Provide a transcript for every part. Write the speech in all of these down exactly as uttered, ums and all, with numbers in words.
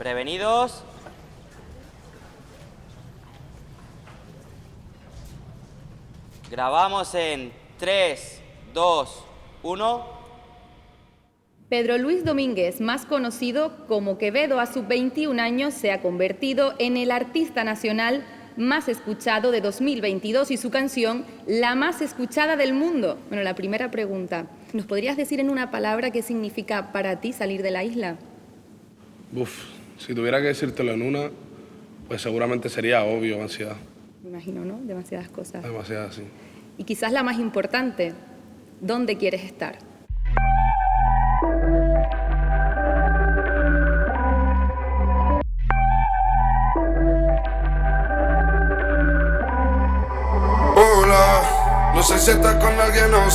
Prevenidos. Grabamos en tres, dos, uno. Pedro Luis Domínguez, más conocido como Quevedo, a sus veintiún años se ha convertido en el artista nacional más escuchado de dos mil veintidós y su canción la más escuchada del mundo. Bueno, la primera pregunta, ¿nos podrías decir en una palabra qué significa para ti salir de la isla? Uf, si tuviera que decírtelo en una, pues seguramente sería obvio, ansiedad. Me imagino, ¿no? Demasiadas cosas. Demasiadas, sí. Y quizás la más importante, ¿dónde quieres estar? Hola, no sé si estás con alguien o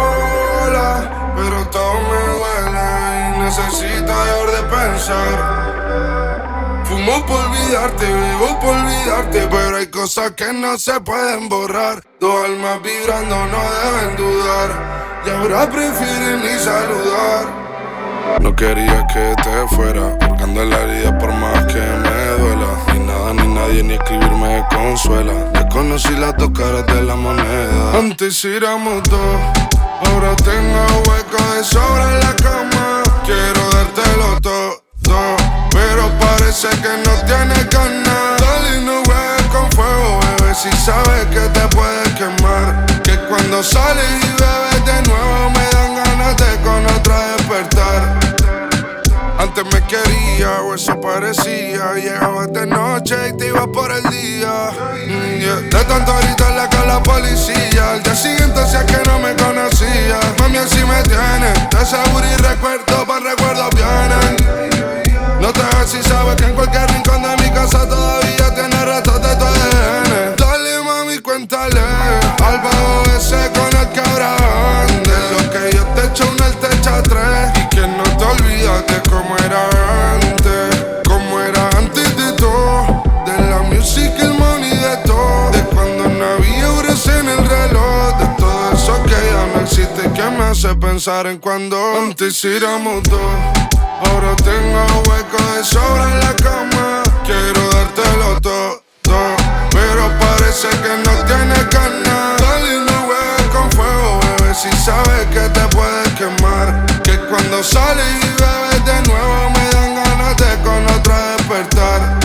sola, pero todo me duele y necesito dejar de pensar. Fumo por olvidarte, bebo por olvidarte, pero hay cosas que no se pueden borrar. Dos almas vibrando no deben dudar, y ahora prefieren ni saludar. No quería que te fuera, hurgando en la herida por más que me duela. Ni nada ni nadie ni escribirme consuela. Desconocí las dos caras de la moneda. Antes éramos dos, ahora tengo hueco de sobra en la cama. Quiero dártelo todo, todo, pero parece que no tienes ganas. Dale y no juegues con fuego, bebé, si sabes que te puedes quemar. Que cuando sales y bebes de nuevo me dan ganas de con otra despertar. Antes me quería, o eso parecía. Llegabas de noche y te ibas por el día. mm, yeah. De tanto gritarle con la policía, al día siguiente hacía que no me conocía. Mami, así me tienes, de seguro y recuerdo, para recuerdos vienen. No te hagas si sabes que en cualquier rincón de mi casa todavía tiene restos de tu A D N. Dale, mami, cuéntale al bajo ese con el que habrá antes. Lo que yo te echo una, él te echa tres. Y que no te olvidas de cómo era antes. Cómo era antes de todo, de la music, el money, de todo. De cuando no había euros en el reloj. De todo eso que ya no existe, que me hace pensar en cuando antes éramos dos. Ahora tengo hueco de sobra en la cama. Quiero dártelo todo, todo, pero parece que no tienes ganas. Dale y no juegues con fuego, bebé, si sabes que te puedes quemar. Que cuando sales y bebes de nuevo me dan ganas de con otra despertar.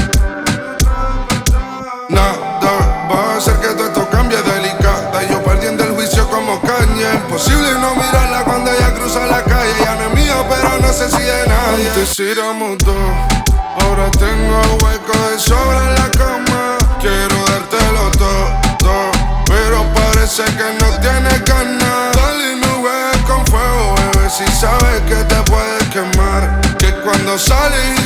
Nada va a hacer que todo esto cambie delicada. Yo perdiendo el juicio como caña. Imposible no mirarla cuando ella cruza la calle. Ya no es mía, pero no sé si de nadie. Antes éramos dos, ahora tengo hueco de sobra en la cama. Quiero dártelo todo, todo, pero parece que no tienes ganas. Dale y no juegues con fuego, bebé, si sabes que te puedes quemar. Que cuando sales